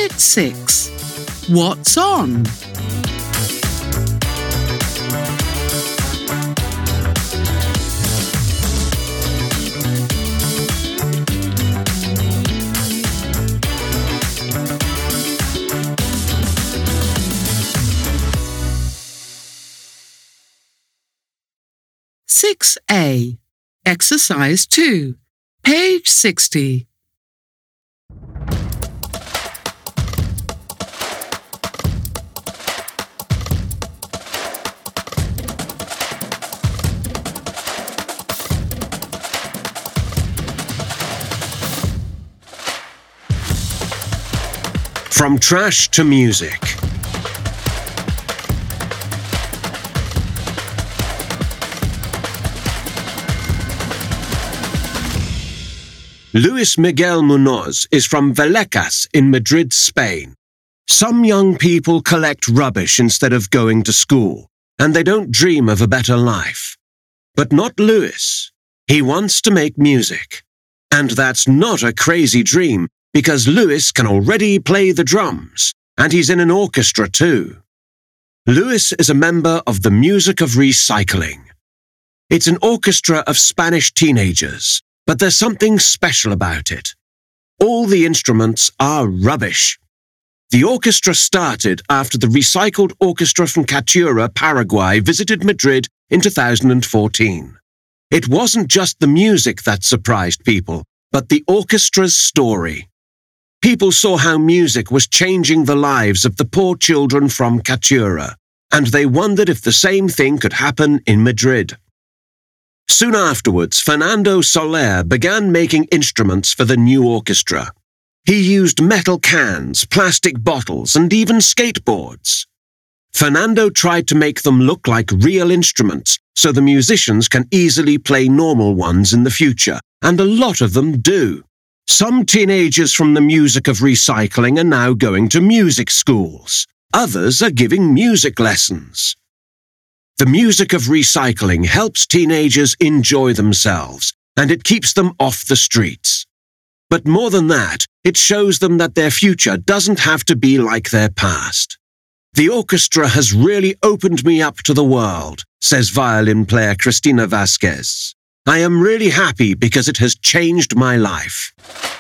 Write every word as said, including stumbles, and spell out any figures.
Unit six. What's on? six A. Exercise two. Page sixty. From trash to music. Luis Miguel Munoz is from Vallecas in Madrid, Spain. Some young people collect rubbish instead of going to school, and they don't dream of a better life. But not Luis. He wants to make music. And that's not a crazy dream, because Luis can already play the drums, and he's in an orchestra too. Luis is a member of the Music of Recycling. It's an orchestra of Spanish teenagers, but there's something special about it. All the instruments are rubbish. The orchestra started after the recycled orchestra from Cachiura, Paraguay visited Madrid in two thousand fourteen. It wasn't just the music that surprised people, but the orchestra's story. People saw how music was changing the lives of the poor children from Cachiura, and they wondered if the same thing could happen in Madrid. Soon afterwards, Fernando Soler began making instruments for the new orchestra. He used metal cans, plastic bottles, and even skateboards. Fernando tried to make them look like real instruments so the musicians can easily play normal ones in the future, and a lot of them do. Some teenagers from the Music of Recycling are now going to music schools. Others are giving music lessons. The Music of Recycling helps teenagers enjoy themselves, and it keeps them off the streets. But more than that, it shows them that their future doesn't have to be like their past. The orchestra has really opened me up to the world, says violin player Cristina Vasquez. I am really happy because it has changed my life.